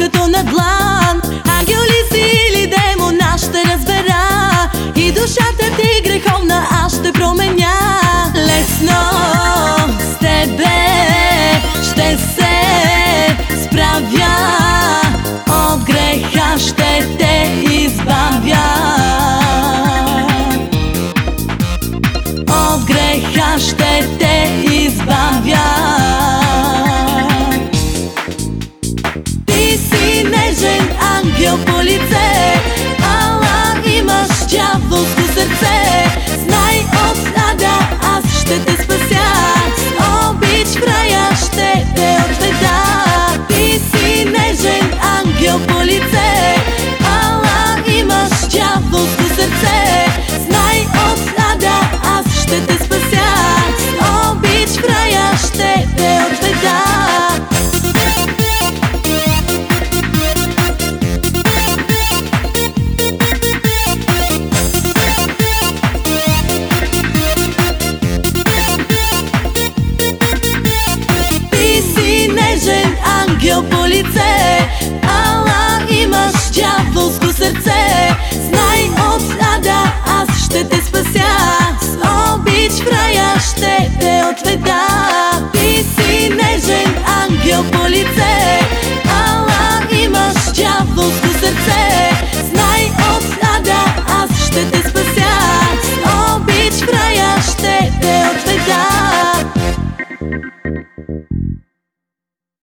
като на длан. Ангел ли си или демон, аз ще разбера, и душата ти греховна аз ще променя. Лесно с тебе ще се справя, от греха ще те избавя, от греха ще те избавя.